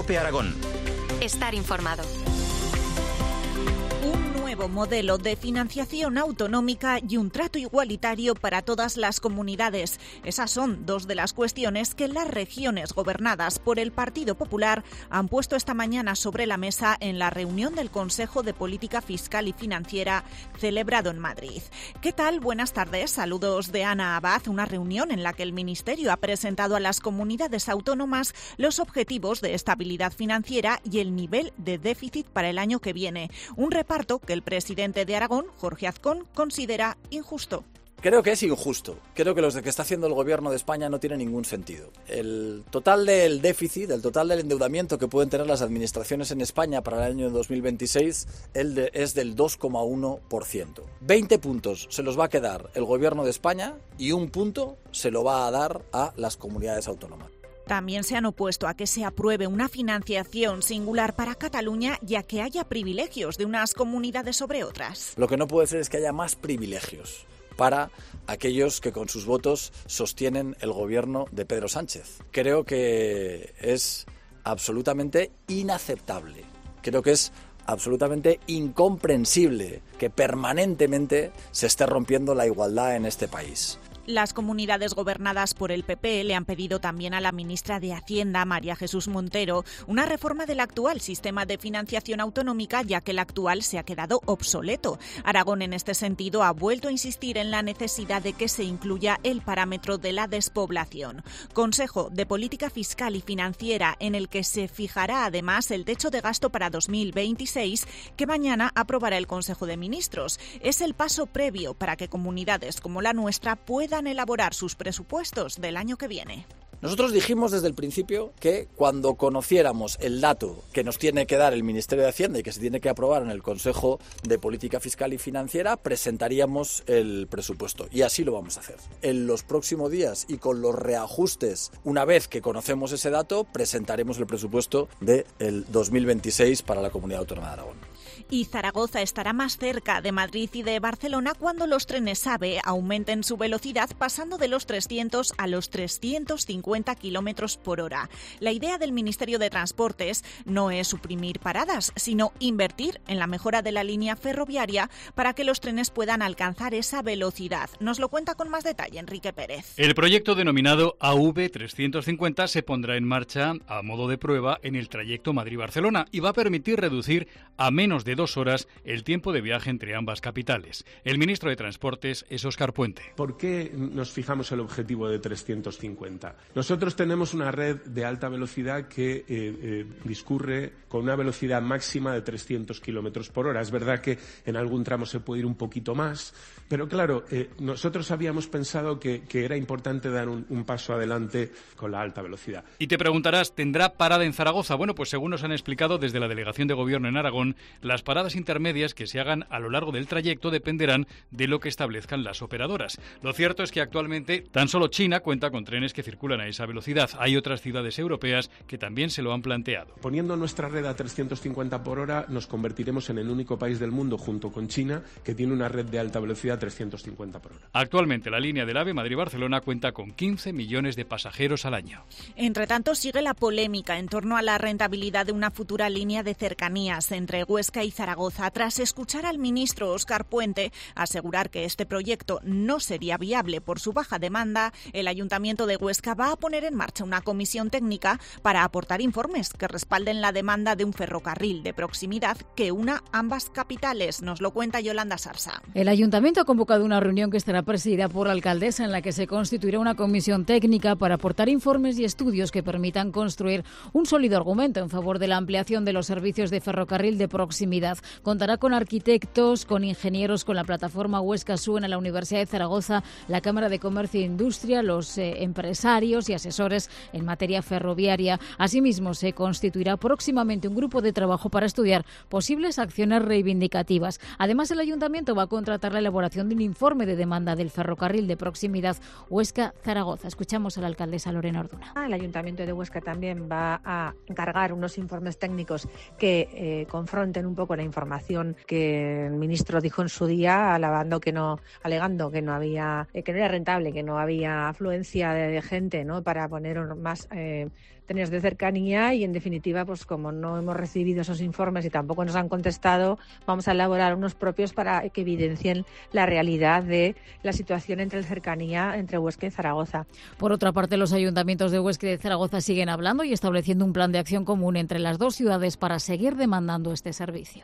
COPE Aragón. Estar informado. Nuevo modelo de financiación autonómica y un trato igualitario para todas las comunidades. Esas son dos de las cuestiones que las regiones gobernadas por el Partido Popular han puesto esta mañana sobre la mesa en la reunión del Consejo de Política Fiscal y Financiera celebrado en Madrid. ¿Qué tal? Buenas tardes. Saludos de Ana Abad. Una reunión en la que el Ministerio ha presentado a las comunidades autónomas los objetivos de estabilidad financiera y el nivel de déficit para el año que viene. Un reparto que el presidente de Aragón, Jorge Azcón, considera injusto. Creo que es injusto. Creo que lo que está haciendo el Gobierno de España no tiene ningún sentido. El total del déficit, el total del endeudamiento que pueden tener las administraciones en España para el año 2026 es del 2,1%. 20 puntos se los va a quedar el Gobierno de España y 1 punto se lo va a dar a las comunidades autónomas. También se han opuesto a que se apruebe una financiación singular para Cataluña y a que haya privilegios de unas comunidades sobre otras. Lo que no puede ser es que haya más privilegios para aquellos que con sus votos sostienen el gobierno de Pedro Sánchez. Creo que es absolutamente inaceptable. Creo que es absolutamente incomprensible que permanentemente se esté rompiendo la igualdad en este país. Las comunidades gobernadas por el PP le han pedido también a la ministra de Hacienda, María Jesús Montero, una reforma del actual sistema de financiación autonómica, ya que el actual se ha quedado obsoleto. Aragón, en este sentido, ha vuelto a insistir en la necesidad de que se incluya el parámetro de la despoblación. Consejo de Política Fiscal y Financiera, en el que se fijará además el techo de gasto para 2026, que mañana aprobará el Consejo de Ministros. Es el paso previo para que comunidades como la nuestra puedan elaborar sus presupuestos del año que viene. Nosotros dijimos desde el principio que cuando conociéramos el dato que nos tiene que dar el Ministerio de Hacienda y que se tiene que aprobar en el Consejo de Política Fiscal y Financiera, presentaríamos el presupuesto. Y así lo vamos a hacer. En los próximos días y con los reajustes, una vez que conocemos ese dato, presentaremos el presupuesto del 2026 para la Comunidad Autónoma de Aragón. Y Zaragoza estará más cerca de Madrid y de Barcelona cuando los trenes AVE aumenten su velocidad pasando de los 300 a los 350 kilómetros por hora. La idea del Ministerio de Transportes no es suprimir paradas, sino invertir en la mejora de la línea ferroviaria para que los trenes puedan alcanzar esa velocidad. Nos lo cuenta con más detalle Enrique Pérez. El proyecto denominado AV350 se pondrá en marcha a modo de prueba en el trayecto Madrid-Barcelona y va a permitir reducir a menos de 2 horas el tiempo de viaje entre ambas capitales. El ministro de Transportes es Óscar Puente. ¿Por qué nos fijamos el objetivo de 350? Nosotros tenemos una red de alta velocidad que discurre con una velocidad máxima de 300 kilómetros por hora. Es verdad que en algún tramo se puede ir un poquito más, pero claro, nosotros habíamos pensado que era importante dar un paso adelante con la alta velocidad. Y te preguntarás, ¿tendrá parada en Zaragoza? Bueno, pues según nos han explicado desde la Delegación de Gobierno en Aragón, las paradas intermedias que se hagan a lo largo del trayecto dependerán de lo que establezcan las operadoras. Lo cierto es que actualmente tan solo China cuenta con trenes que circulan a esa velocidad. Hay otras ciudades europeas que también se lo han planteado. Poniendo nuestra red a 350 por hora, nos convertiremos en el único país del mundo, junto con China, que tiene una red de alta velocidad a 350 por hora. Actualmente la línea del AVE Madrid-Barcelona cuenta con 15 millones de pasajeros al año. Entre tanto, sigue la polémica en torno a la rentabilidad de una futura línea de cercanías entre Huesca y Zaragoza, tras escuchar al ministro Óscar Puente asegurar que este proyecto no sería viable por su baja demanda. El Ayuntamiento de Huesca va a poner en marcha una comisión técnica para aportar informes que respalden la demanda de un ferrocarril de proximidad que una ambas capitales. Nos lo cuenta Yolanda Sarsa. El Ayuntamiento ha convocado una reunión que estará presidida por la alcaldesa, en la que se constituirá una comisión técnica para aportar informes y estudios que permitan construir un sólido argumento en favor de la ampliación de los servicios de ferrocarril de proximidad. Contará con arquitectos, con ingenieros, con la plataforma Huesca Suen a la Universidad de Zaragoza, la Cámara de Comercio e Industria, los empresarios y asesores en materia ferroviaria. Asimismo, se constituirá próximamente un grupo de trabajo para estudiar posibles acciones reivindicativas. Además, el Ayuntamiento va a contratar la elaboración de un informe de demanda del ferrocarril de proximidad Huesca-Zaragoza. Escuchamos a la alcaldesa Lorena Orduna. El Ayuntamiento de Huesca también va a encargar unos informes técnicos que confronten un poco la información que el ministro dijo en su día, alegando que no era rentable, que no había afluencia de gente, ¿no?, para poner más trenes de cercanía, y en definitiva, pues como no hemos recibido esos informes y tampoco nos han contestado, vamos a elaborar unos propios para que evidencien la realidad de la situación entre cercanía entre Huesca y Zaragoza. Por otra parte, los ayuntamientos de Huesca y de Zaragoza siguen hablando y estableciendo un plan de acción común entre las dos ciudades para seguir demandando este servicio.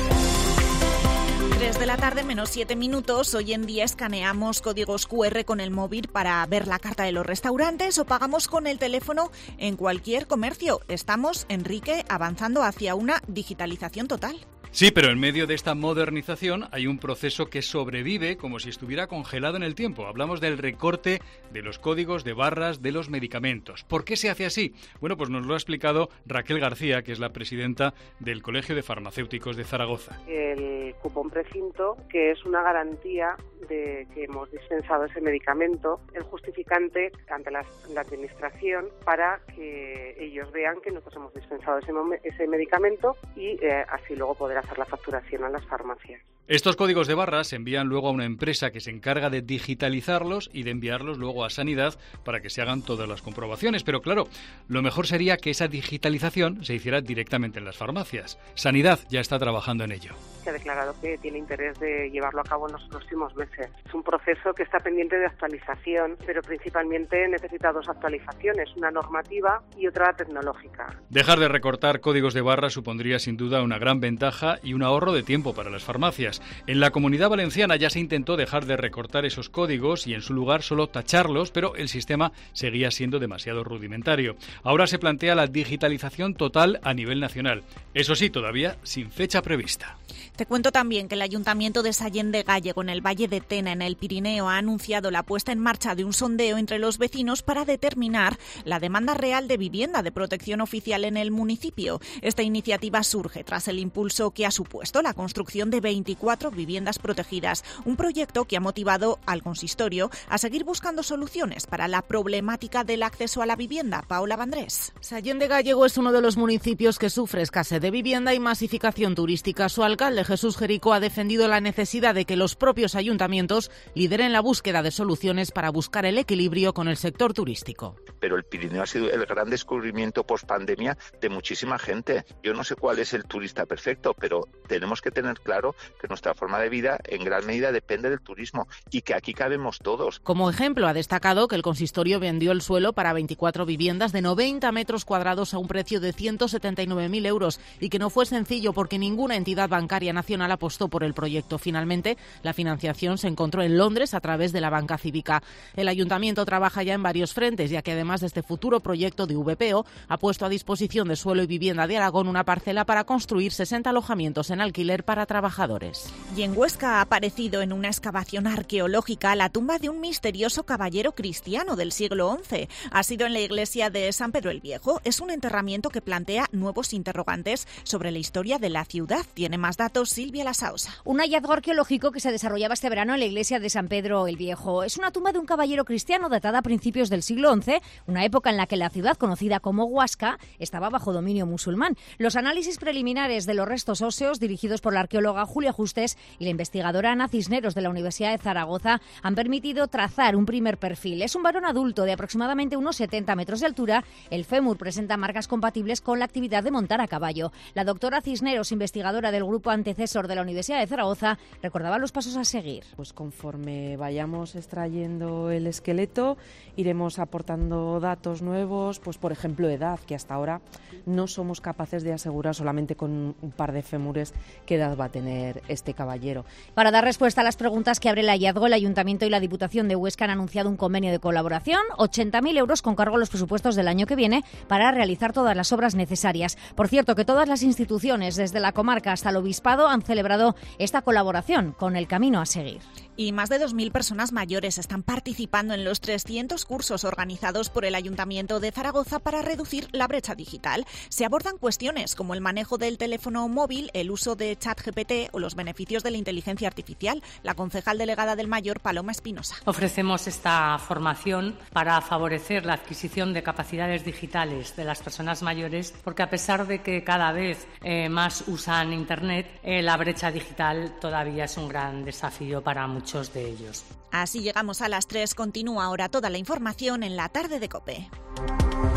3 de la tarde, menos 7 minutos. Hoy en día escaneamos códigos QR con el móvil para ver la carta de los restaurantes o pagamos con el teléfono en cualquier comercio. Estamos, Enrique, avanzando hacia una digitalización total. Sí, pero en medio de esta modernización hay un proceso que sobrevive como si estuviera congelado en el tiempo. Hablamos del recorte de los códigos de barras de los medicamentos. ¿Por qué se hace así? Bueno, pues nos lo ha explicado Raquel García, que es la presidenta del Colegio de Farmacéuticos de Zaragoza. El cupón precinto, que es una garantía de que hemos dispensado ese medicamento, el justificante ante la administración para que ellos vean que nosotros hemos dispensado ese medicamento y así luego poder hacer la facturación a las farmacias. Estos códigos de barras se envían luego a una empresa que se encarga de digitalizarlos y de enviarlos luego a Sanidad para que se hagan todas las comprobaciones. Pero claro, lo mejor sería que esa digitalización se hiciera directamente en las farmacias. Sanidad ya está trabajando en ello. Se ha declarado que tiene interés de llevarlo a cabo en los próximos meses. Es un proceso que está pendiente de actualización, pero principalmente necesita dos actualizaciones, una normativa y otra tecnológica. Dejar de recortar códigos de barras supondría sin duda una gran ventaja y un ahorro de tiempo para las farmacias. En la Comunidad Valenciana ya se intentó dejar de recortar esos códigos y en su lugar solo tacharlos, pero el sistema seguía siendo demasiado rudimentario. Ahora se plantea la digitalización total a nivel nacional. Eso sí, todavía sin fecha prevista. Te cuento también que el Ayuntamiento de Sallén de Gállego, en el Valle de Tena, en el Pirineo, ha anunciado la puesta en marcha de un sondeo entre los vecinos para determinar la demanda real de vivienda de protección oficial en el municipio. Esta iniciativa surge tras el impulso que ha supuesto la construcción de 24 viviendas protegidas, un proyecto que ha motivado al consistorio a seguir buscando soluciones para la problemática del acceso a la vivienda. Paola Vandrés. Sallén de Gállego es uno de los municipios que sufre escasez de vivienda y masificación turística. Su alcalde, Jesús Jerico, ha defendido la necesidad de que los propios ayuntamientos lideren la búsqueda de soluciones para buscar el equilibrio con el sector turístico. Pero el Pirineo ha sido el gran descubrimiento post-pandemia de muchísima gente. Yo no sé cuál es el turista perfecto, pero tenemos que tener claro que nuestra forma de vida en gran medida depende del turismo y que aquí cabemos todos. Como ejemplo, ha destacado que el consistorio vendió el suelo para 24 viviendas de 90 metros cuadrados a un precio de 179.000 euros y que no fue sencillo porque ninguna entidad bancaria nacional apostó por el proyecto. Finalmente, la financiación se encontró en Londres a través de la banca cívica. El ayuntamiento trabaja ya en varios frentes, ya que además de este futuro proyecto de VPO, ha puesto a disposición de Suelo y Vivienda de Aragón una parcela para construir 60 alojamientos en alquiler para trabajadores. Y en Huesca ha aparecido en una excavación arqueológica la tumba de un misterioso caballero cristiano del siglo XI. Ha sido en la iglesia de San Pedro el Viejo. Es un enterramiento que plantea nuevos interrogantes sobre la historia de la ciudad. Tiene más datos Silvia Lasaosa. Un hallazgo arqueológico que se desarrollaba este verano en la iglesia de San Pedro el Viejo. Es una tumba de un caballero cristiano datada a principios del siglo XI, una época en la que la ciudad, conocida como Huasca, estaba bajo dominio musulmán. Los análisis preliminares de los restos óseos, dirigidos por la arqueóloga Julia Justés y la investigadora Ana Cisneros de la Universidad de Zaragoza, han permitido trazar un primer perfil. Es un varón adulto de aproximadamente unos 70 metros de altura. El fémur presenta marcas compatibles con la actividad de montar a caballo. La doctora Cisneros, investigadora del grupo Antecesor de la Universidad de Zaragoza, recordaba los pasos a seguir. Pues conforme vayamos extrayendo el esqueleto, iremos aportando datos nuevos, pues por ejemplo edad, que hasta ahora no somos capaces de asegurar solamente con un par de fémures qué edad va a tener este caballero. Para dar respuesta a las preguntas que abre el hallazgo, el Ayuntamiento y la Diputación de Huesca han anunciado un convenio de colaboración, 80.000 euros con cargo a los presupuestos del año que viene para realizar todas las obras necesarias. Por cierto, que todas las instituciones, desde la comarca hasta el obispado, han celebrado esta colaboración con el camino a seguir. Y más de 2.000 personas mayores están participando en los 300 cursos organizados por el Ayuntamiento de Zaragoza para reducir la brecha digital. Se abordan cuestiones como el manejo del teléfono móvil, el uso de ChatGPT o los beneficios beneficios de la inteligencia artificial. La concejal delegada del Mayor, Paloma Espinosa. Ofrecemos esta formación para favorecer la adquisición de capacidades digitales de las personas mayores, porque a pesar de que cada vez más usan Internet, la brecha digital todavía es un gran desafío para muchos de ellos. Así llegamos a las 3. Continúa ahora toda la información en la tarde de COPE.